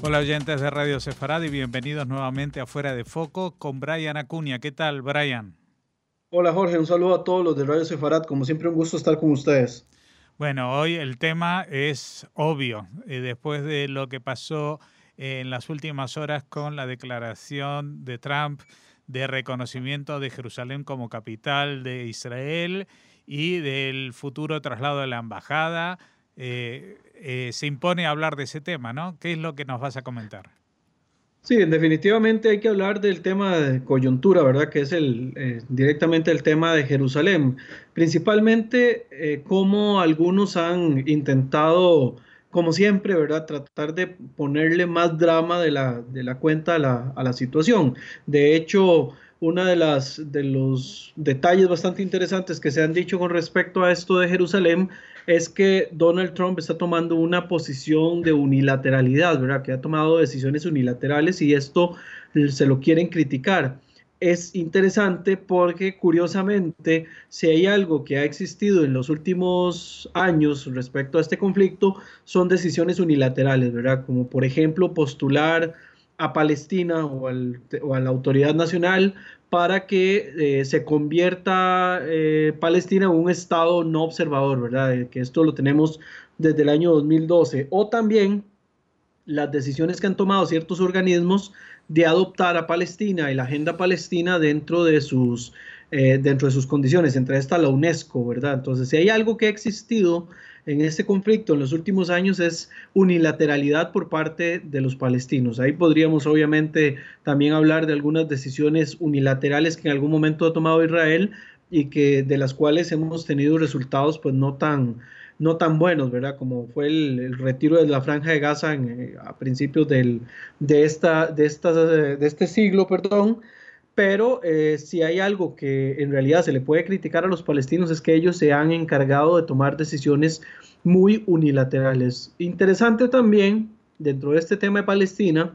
Hola oyentes de Radio Sefarad y bienvenidos nuevamente a Fuera de Foco con Brian Acuña. ¿Qué tal, Brian? Hola Jorge, un saludo a todos los de Radio Sefarad, como siempre un gusto estar con ustedes. Bueno, hoy el tema es obvio. Después de lo que pasó en las últimas horas con la declaración de Trump de reconocimiento de Jerusalén como capital de Israel y del futuro traslado de la embajada, se impone hablar de ese tema, ¿no? ¿Qué es lo que nos vas a comentar? Sí, definitivamente hay que hablar del tema de coyuntura, ¿verdad? Que es directamente el tema de Jerusalén. Principalmente cómo algunos han intentado, como siempre, ¿verdad? Tratar de ponerle más drama de la cuenta a la situación. De hecho, de los detalles bastante interesantes que se han dicho con respecto a esto de Jerusalén es que Donald Trump está tomando una posición de unilateralidad, ¿verdad? Que ha tomado decisiones unilaterales y esto se lo quieren criticar. Es interesante porque curiosamente, si hay algo que ha existido en los últimos años respecto a este conflicto, son decisiones unilaterales, ¿verdad? Como por ejemplo postular a Palestina o a la autoridad nacional para que se convierta Palestina en un estado no observador, ¿verdad? Que esto lo tenemos desde el año 2012. O también las decisiones que han tomado ciertos organismos de adoptar a Palestina y la agenda palestina dentro de sus condiciones, entre estas la UNESCO, ¿verdad? Entonces, si hay algo que ha existido en este conflicto en los últimos años es unilateralidad por parte de los palestinos. Ahí podríamos obviamente también hablar de algunas decisiones unilaterales que en algún momento ha tomado Israel y que de las cuales hemos tenido resultados pues no tan buenos, ¿verdad? Como fue el retiro de la Franja de Gaza a principios de este siglo, perdón. Pero si hay algo que en realidad se le puede criticar a los palestinos es que ellos se han encargado de tomar decisiones muy unilaterales. Interesante también, dentro de este tema de Palestina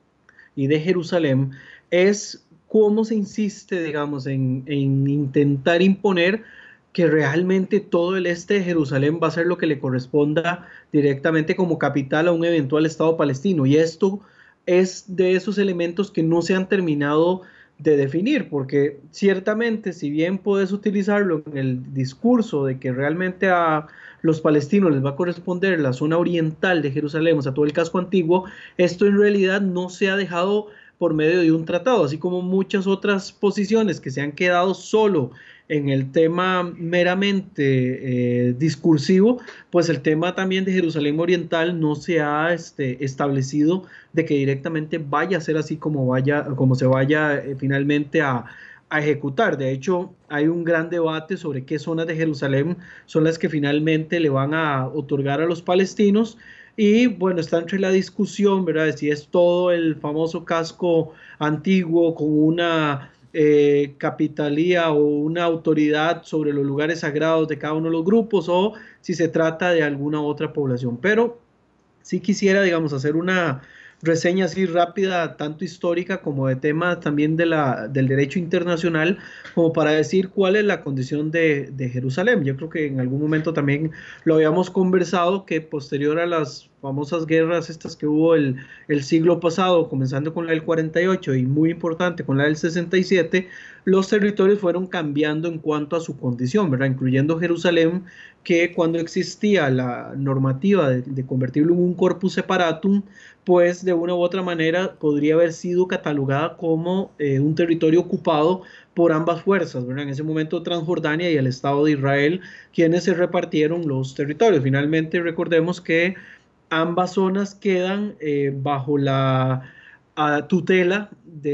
y de Jerusalén, es cómo se insiste, digamos, en intentar imponer que realmente todo el este de Jerusalén va a ser lo que le corresponda directamente como capital a un eventual Estado palestino. Y esto es de esos elementos que no se han terminado de definir, porque ciertamente si bien puedes utilizarlo en el discurso de que realmente a los palestinos les va a corresponder la zona oriental de Jerusalén, o sea, todo el casco antiguo, esto en realidad no se ha dejado por medio de un tratado, así como muchas otras posiciones que se han quedado solo en el tema meramente discursivo, pues el tema también de Jerusalén Oriental no se ha establecido de que directamente vaya a ser así como se vaya finalmente a ejecutar. De hecho, hay un gran debate sobre qué zonas de Jerusalén son las que finalmente le van a otorgar a los palestinos. Y bueno, está entre la discusión, ¿verdad? De si es todo el famoso casco antiguo con una capitalía o una autoridad sobre los lugares sagrados de cada uno de los grupos o si se trata de alguna otra población. Pero sí quisiera, digamos, hacer una reseña así rápida, tanto histórica como de temas también del derecho internacional, como para decir cuál es la condición de Jerusalén. Yo creo que en algún momento también lo habíamos conversado, que posterior a las famosas guerras estas que hubo el siglo pasado, comenzando con la del 48 y muy importante con la del 67, los territorios fueron cambiando en cuanto a su condición, ¿verdad? Incluyendo Jerusalén, que cuando existía la normativa de convertirlo en un corpus separatum, pues de una u otra manera podría haber sido catalogada como un territorio ocupado por ambas fuerzas, ¿verdad? En ese momento Transjordania y el Estado de Israel, quienes se repartieron los territorios. Finalmente recordemos que ambas zonas quedan bajo la tutela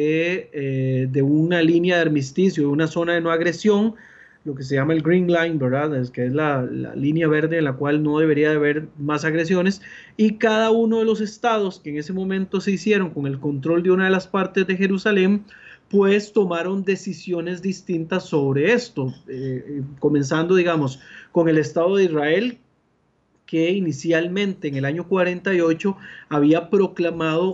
de una línea de armisticio, de una zona de no agresión, lo que se llama el Green Line, ¿verdad? Que es la línea verde en la cual no debería de haber más agresiones, y cada uno de los estados que en ese momento se hicieron con el control de una de las partes de Jerusalén, pues tomaron decisiones distintas sobre esto, comenzando, digamos, con el Estado de Israel, que inicialmente en el año 48 había proclamado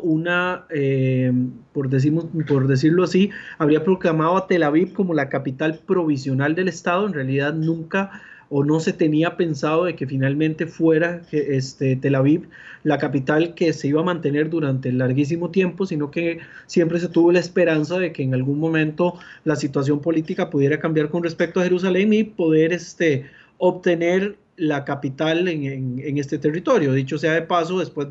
por decirlo así, habría proclamado a Tel Aviv como la capital provisional del Estado. En realidad nunca o no se tenía pensado de que finalmente fuera Tel Aviv la capital que se iba a mantener durante larguísimo tiempo, sino que siempre se tuvo la esperanza de que en algún momento la situación política pudiera cambiar con respecto a Jerusalén y poder obtener la capital en este territorio. Dicho sea de paso, después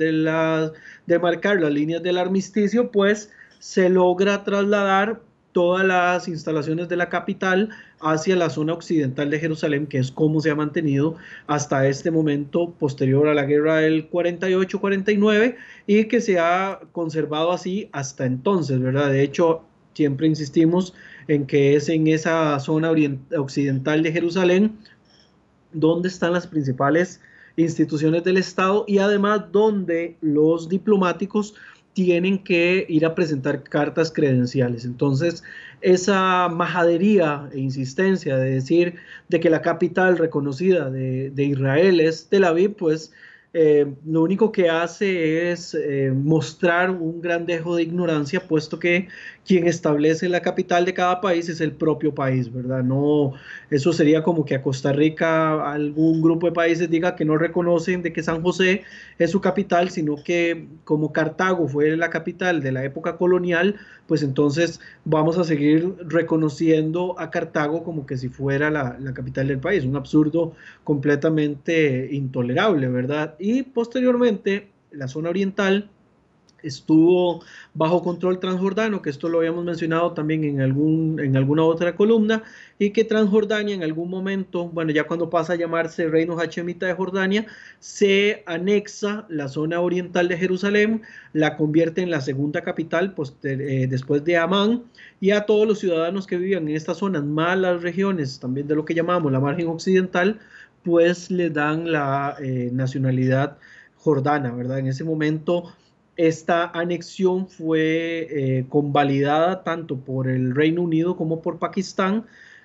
de marcar las líneas del armisticio, pues se logra trasladar todas las instalaciones de la capital hacia la zona occidental de Jerusalén, que es como se ha mantenido hasta este momento posterior a la guerra del 48-49 y que se ha conservado así hasta entonces, ¿verdad? De hecho, siempre insistimos en que es en esa zona occidental de Jerusalén donde están las principales instituciones del Estado y además donde los diplomáticos tienen que ir a presentar cartas credenciales. Entonces, esa majadería e insistencia de decir de que la capital reconocida de Israel es Tel Aviv, pues lo único que hace es mostrar un gran dejo de ignorancia, puesto que quien establece la capital de cada país es el propio país, ¿verdad? No, eso sería como que a Costa Rica algún grupo de países diga que no reconocen de que San José es su capital, sino que como Cartago fue la capital de la época colonial, pues entonces vamos a seguir reconociendo a Cartago como que si fuera la capital del país. Un absurdo completamente intolerable, ¿verdad? Y posteriormente, la zona oriental estuvo bajo control transjordano, que esto lo habíamos mencionado también en alguna otra columna, y que Transjordania en algún momento, bueno, ya cuando pasa a llamarse Reino Hachemita de Jordania, se anexa la zona oriental de Jerusalén, la convierte en la segunda capital después de Amán, y a todos los ciudadanos que vivían en estas zonas, más las regiones también de lo que llamamos la margen occidental, pues le dan la nacionalidad jordana, ¿verdad? En ese momento esta anexión fue convalidada tanto por el Reino Unido como por Pakistán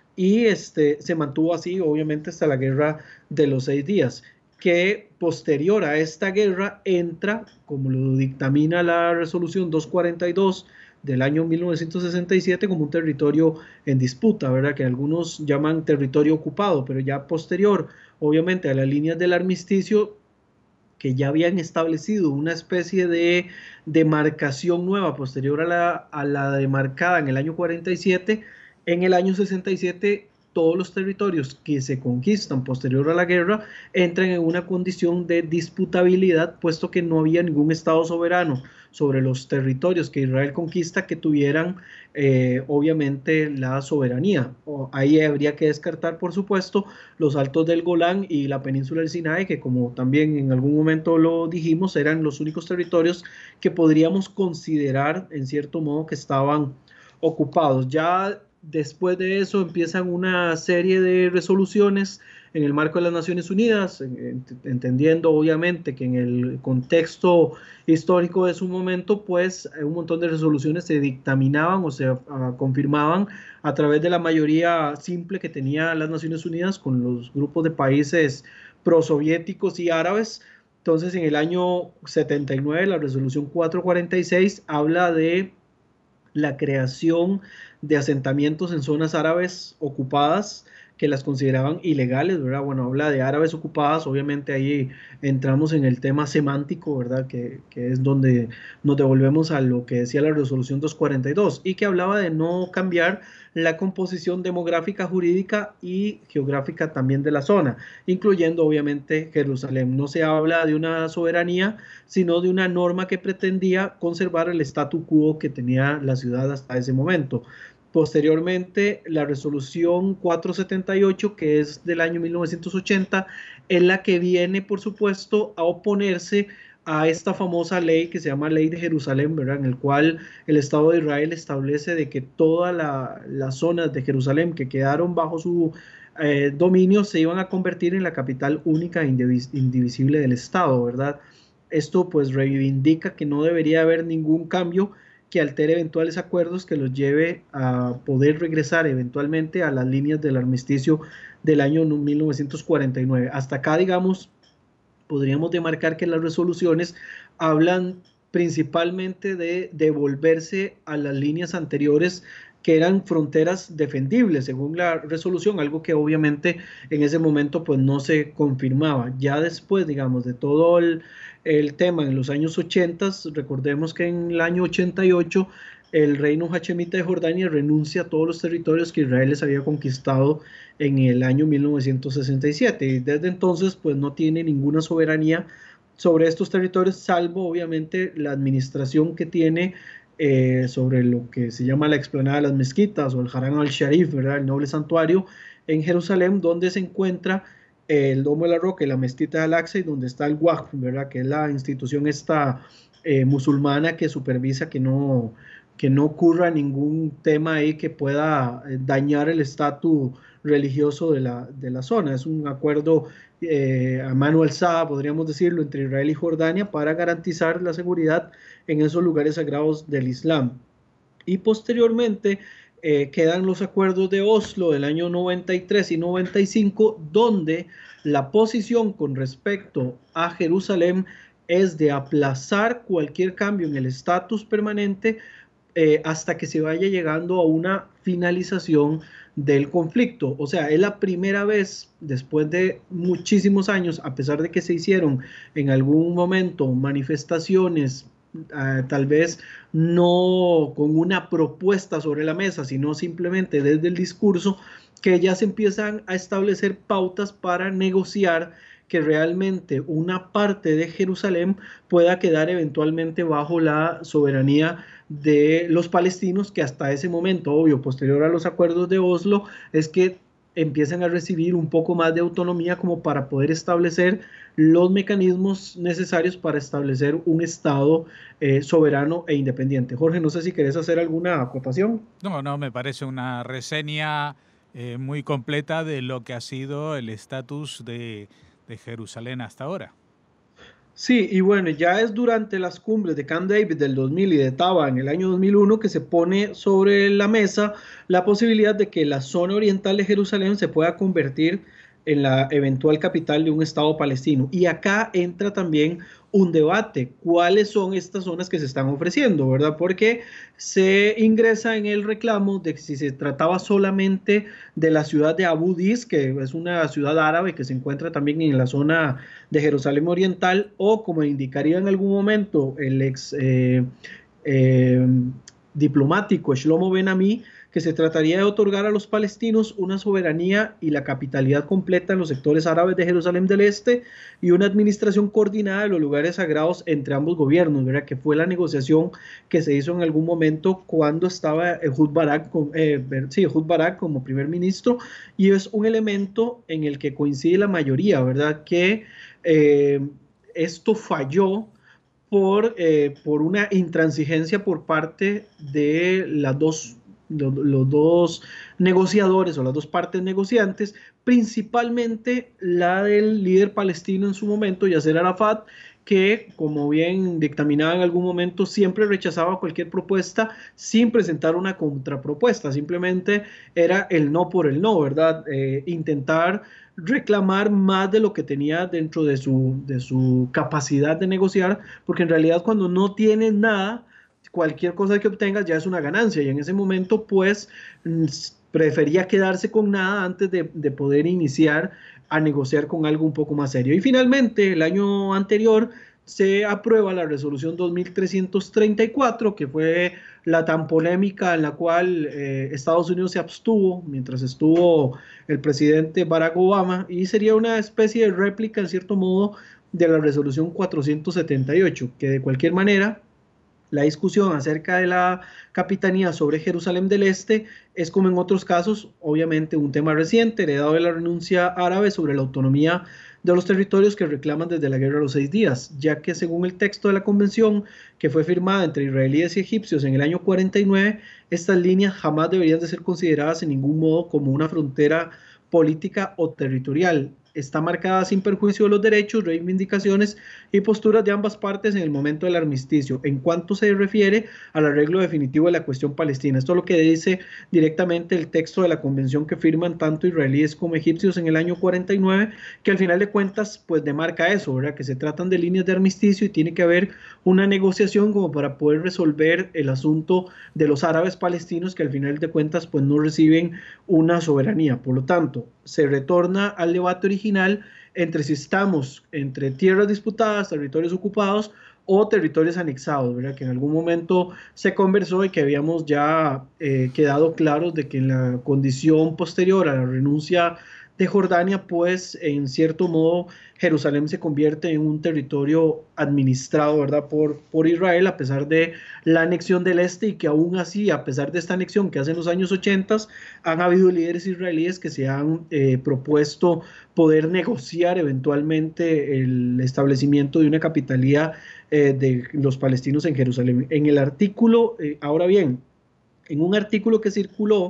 y se mantuvo así obviamente hasta la guerra de los 6 días, que posterior a esta guerra entra, como lo dictamina la resolución 242 del año 1967, como un territorio en disputa, ¿verdad? Que algunos llaman territorio ocupado, pero ya posterior obviamente a las líneas del armisticio, que ya habían establecido una especie de demarcación nueva posterior a la demarcada en el año 47, en el año 67 todos los territorios que se conquistan posterior a la guerra entran en una condición de disputabilidad, puesto que no había ningún Estado soberano sobre los territorios que Israel conquista que tuvieran obviamente la soberanía. Ahí habría que descartar, por supuesto, los altos del Golán y la península del Sinaí, que como también en algún momento lo dijimos, eran los únicos territorios que podríamos considerar en cierto modo que estaban ocupados. Ya después de eso empiezan una serie de resoluciones en el marco de las Naciones Unidas, entendiendo obviamente que en el contexto histórico de su momento, pues un montón de resoluciones se dictaminaban o se confirmaban a través de la mayoría simple que tenía las Naciones Unidas con los grupos de países prosoviéticos y árabes. Entonces, en el año 79, la resolución 446 habla de la creación de asentamientos en zonas árabes ocupadas que las consideraban ilegales, ¿verdad? Bueno, habla de árabes ocupadas, obviamente ahí entramos en el tema semántico, ¿verdad? Que es donde nos devolvemos a lo que decía la resolución 242 y que hablaba de no cambiar la composición demográfica, jurídica y geográfica también de la zona, incluyendo obviamente Jerusalén. No se habla de una soberanía, sino de una norma que pretendía conservar el statu quo que tenía la ciudad hasta ese momento. Posteriormente, la resolución 478, que es del año 1980, es la que viene, por supuesto, a oponerse a esta famosa ley que se llama Ley de Jerusalén, ¿verdad? En el cual el Estado de Israel establece de que todas las zonas de Jerusalén que quedaron bajo su dominio se iban a convertir en la capital única e indivisible del Estado, ¿verdad? Esto pues reivindica que no debería haber ningún cambio que altere eventuales acuerdos que los lleve a poder regresar eventualmente a las líneas del armisticio del año 1949. Hasta acá, digamos, podríamos demarcar que las resoluciones hablan principalmente de devolverse a las líneas anteriores que eran fronteras defendibles según la resolución, algo que obviamente en ese momento pues no se confirmaba. Ya después, digamos, de todo el tema en los años 80, recordemos que en el año 88 el reino hachemita de Jordania renuncia a todos los territorios que Israel les había conquistado en el año 1967 y desde entonces pues no tiene ninguna soberanía sobre estos territorios, salvo obviamente la administración que tiene sobre lo que se llama la explanada de las mezquitas o el Haram al-Sharif, ¿verdad? El noble santuario en Jerusalén, donde se encuentra el Domo de la Roca y la Mezquita de Al-Aqsa, y donde está el Waqf, ¿verdad? Que es la institución esta musulmana que supervisa que no ocurra ningún tema ahí que pueda dañar el estatus religioso de la zona. Es un acuerdo a mano alzada, podríamos decirlo, entre Israel y Jordania para garantizar la seguridad en esos lugares sagrados del Islam. Y posteriormente quedan los acuerdos de Oslo del año 93 y 95, donde la posición con respecto a Jerusalén es de aplazar cualquier cambio en el estatus permanente hasta que se vaya llegando a una finalización del conflicto. O sea, es la primera vez después de muchísimos años, a pesar de que se hicieron en algún momento manifestaciones, tal vez no con una propuesta sobre la mesa, sino simplemente desde el discurso, que ya se empiezan a establecer pautas para negociar que realmente una parte de Jerusalén pueda quedar eventualmente bajo la soberanía de los palestinos, que hasta ese momento, obvio, posterior a los acuerdos de Oslo, es que empiezan a recibir un poco más de autonomía como para poder establecer los mecanismos necesarios para establecer un Estado soberano e independiente. Jorge, no sé si querés hacer alguna acotación. No, me parece una reseña muy completa de lo que ha sido el estatus de Jerusalén hasta ahora. Sí, y bueno, ya es durante las cumbres de Camp David del 2000 y de Taba en el año 2001 que se pone sobre la mesa la posibilidad de que la zona oriental de Jerusalén se pueda convertir en la eventual capital de un Estado palestino. Y acá entra también un debate, ¿cuáles son estas zonas que se están ofreciendo, verdad? Porque se ingresa en el reclamo de que si se trataba solamente de la ciudad de Abu Dis, que es una ciudad árabe que se encuentra también en la zona de Jerusalén Oriental, o como indicaría en algún momento el ex diplomático Shlomo Ben-Ami, que se trataría de otorgar a los palestinos una soberanía y la capitalidad completa en los sectores árabes de Jerusalén del Este y una administración coordinada de los lugares sagrados entre ambos gobiernos, ¿verdad? Que fue la negociación que se hizo en algún momento cuando estaba Ehud Barak como primer ministro, y es un elemento en el que coincide la mayoría, ¿verdad? Que esto falló por una intransigencia por parte de los dos negociadores o las dos partes negociantes, principalmente la del líder palestino en su momento, Yasser Arafat, que, como bien dictaminaba en algún momento, siempre rechazaba cualquier propuesta sin presentar una contrapropuesta, simplemente era el no por el no, ¿verdad? Intentar reclamar más de lo que tenía dentro de su capacidad de negociar, porque en realidad cuando no tienes nada, cualquier cosa que obtengas ya es una ganancia, y en ese momento pues prefería quedarse con nada antes de poder iniciar a negociar con algo un poco más serio. Y finalmente el año anterior se aprueba la resolución 2334, que fue la tan polémica en la cual Estados Unidos se abstuvo mientras estuvo el presidente Barack Obama, y sería una especie de réplica en cierto modo de la resolución 478, que de cualquier manera la discusión acerca de la capitanía sobre Jerusalén del Este es, como en otros casos, obviamente un tema reciente, heredado de la renuncia árabe sobre la autonomía de los territorios que reclaman desde la Guerra de los 6 días, ya que según el texto de la convención que fue firmada entre israelíes y egipcios en el año 49, estas líneas jamás deberían de ser consideradas en ningún modo como una frontera política o territorial. está marcada sin perjuicio de los derechos, reivindicaciones y posturas de ambas partes en el momento del armisticio, en cuanto se refiere al arreglo definitivo de la cuestión palestina. Esto es lo que dice directamente el texto de la convención que firman tanto israelíes como egipcios en el año 49, que al final de cuentas pues demarca eso, ¿verdad? Que se tratan de líneas de armisticio y tiene que haber una negociación como para poder resolver el asunto de los árabes palestinos, que al final de cuentas pues no reciben una soberanía. Por lo tanto, se retorna al debate original entre si estamos entre tierras disputadas, territorios ocupados o territorios anexados, ¿verdad? Que en algún momento se conversó y que habíamos ya quedado claros de que en la condición posterior a la renuncia de Jordania, pues en cierto modo Jerusalén se convierte en un territorio administrado, ¿verdad? por Israel, a pesar de la anexión del este, y que aún así, a pesar de esta anexión que hace en los años 80, han habido líderes israelíes que se han propuesto poder negociar eventualmente el establecimiento de una capitalía de los palestinos en Jerusalén. En el artículo, ahora bien, en un artículo que circuló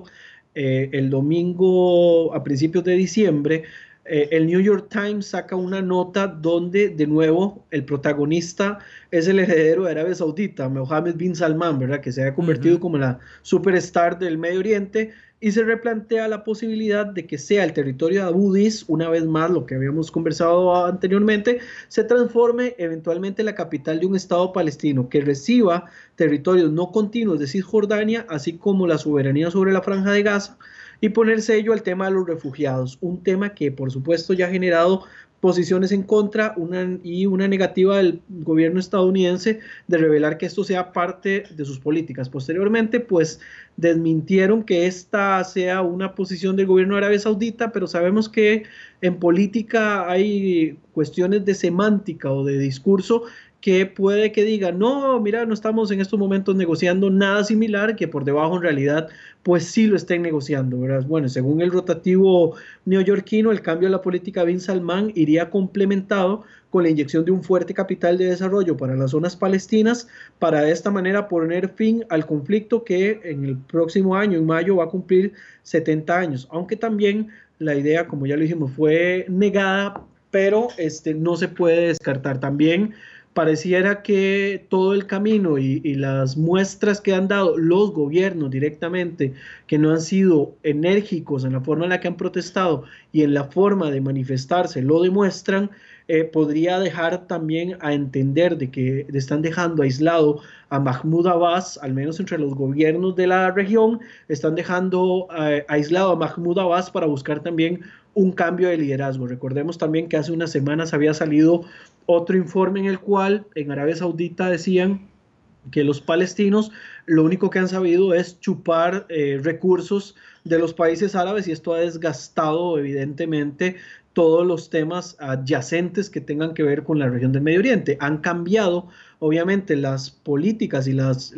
el domingo a principios de diciembre, el New York Times saca una nota donde de nuevo el protagonista es el heredero de Arabia Saudita, Mohammed bin Salman, ¿verdad? Que se ha convertido como la superstar del Medio Oriente, y se replantea la posibilidad de que sea el territorio de Abu Dis, una vez más lo que habíamos conversado anteriormente, se transforme eventualmente en la capital de un Estado palestino que reciba territorios no continuos de Cisjordania, así como la soberanía sobre la Franja de Gaza, y poner sello al tema de los refugiados, un tema que por supuesto ya ha generado posiciones en contra y una negativa del gobierno estadounidense de revelar que esto sea parte de sus políticas. Posteriormente, pues desmintieron que esta sea una posición del gobierno de Arabia Saudita, pero sabemos que en política hay cuestiones de semántica o de discurso que puede que diga, no, mira, no estamos en estos momentos negociando nada similar, que por debajo en realidad pues sí lo estén negociando, ¿verdad? Bueno, según el rotativo neoyorquino, el cambio de la política Bin Salman iría complementado con la inyección de un fuerte capital de desarrollo para las zonas palestinas, para de esta manera poner fin al conflicto que en el próximo año, en mayo, va a cumplir 70 años, aunque también la idea, como ya lo dijimos, fue negada, pero no se puede descartar. También pareciera que todo el camino y las muestras que han dado los gobiernos directamente, que no han sido enérgicos en la forma en la que han protestado y en la forma de manifestarse, lo demuestran, podría dejar también a entender de que están dejando aislado a Mahmoud Abbas, al menos entre los gobiernos de la región, están dejando aislado a Mahmoud Abbas para buscar también un cambio de liderazgo. Recordemos también que hace unas semanas había salido otro informe en el cual en Arabia Saudita decían que los palestinos lo único que han sabido es chupar recursos de los países árabes, y esto ha desgastado evidentemente todos los temas adyacentes que tengan que ver con la región del Medio Oriente. Han cambiado obviamente las políticas y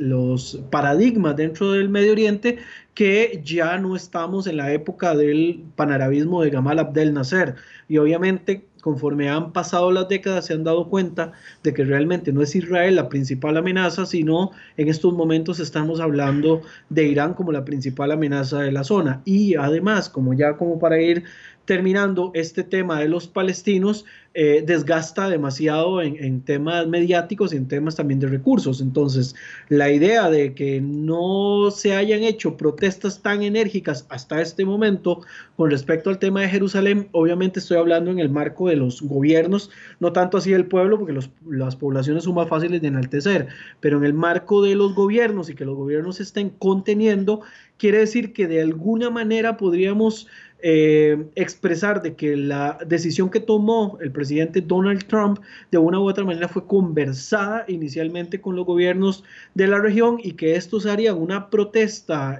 los paradigmas dentro del Medio Oriente, que ya no estamos en la época del panarabismo de Gamal Abdel Nasser, y obviamente conforme han pasado las décadas se han dado cuenta de que realmente no es Israel la principal amenaza, sino en estos momentos estamos hablando de Irán como la principal amenaza de la zona. Y además, como para ir terminando, este tema de los palestinos desgasta demasiado en temas mediáticos y en temas también de recursos. Entonces, la idea de que no se hayan hecho protestas tan enérgicas hasta este momento con respecto al tema de Jerusalén, obviamente estoy hablando en el marco de los gobiernos, no tanto así del pueblo, porque las poblaciones son más fáciles de enaltecer, pero en el marco de los gobiernos y que los gobiernos estén conteniendo, quiere decir que de alguna manera podríamos expresar de que la decisión que tomó el presidente Donald Trump de una u otra manera fue conversada inicialmente con los gobiernos de la región, y que estos harían una protesta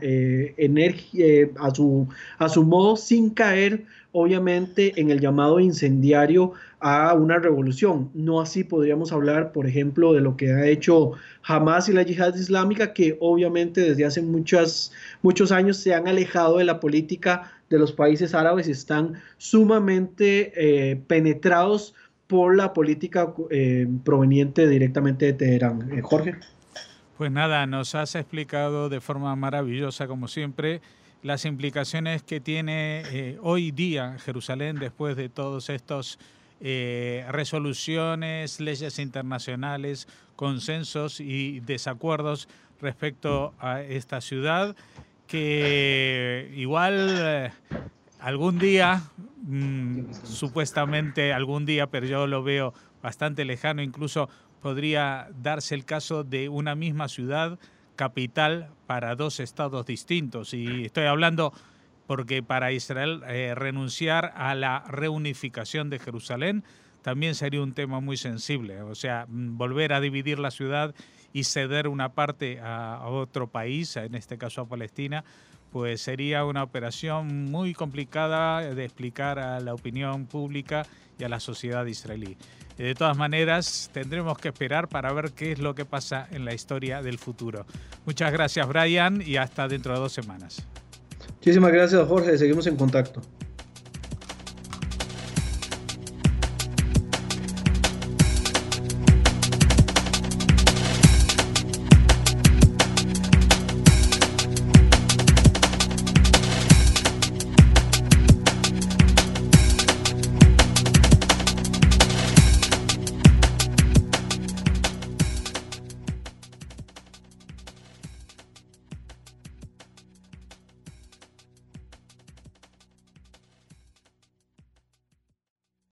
a su modo, sin caer obviamente en el llamado incendiario a una revolución. No así podríamos hablar, por ejemplo, de lo que ha hecho Hamas y la Yihad Islámica, que obviamente desde hace muchos años se han alejado de la política de los países árabes y están sumamente penetrados por la política proveniente directamente de Teherán. Jorge. Pues nada, nos has explicado de forma maravillosa, como siempre, las implicaciones que tiene hoy día Jerusalén después de todos estos resoluciones, leyes internacionales, consensos y desacuerdos respecto a esta ciudad, que igual algún día, supuestamente algún día, pero yo lo veo bastante lejano, incluso podría darse el caso de una misma ciudad capital para dos estados distintos. Y estoy hablando porque para Israel renunciar a la reunificación de Jerusalén también sería un tema muy sensible. O sea, volver a dividir la ciudad y ceder una parte a otro país, en este caso a Palestina, pues sería una operación muy complicada de explicar a la opinión pública y a la sociedad israelí. De todas maneras, tendremos que esperar para ver qué es lo que pasa en la historia del futuro. Muchas gracias, Brian, y hasta dentro de 2 semanas. Muchísimas gracias, Jorge. Seguimos en contacto.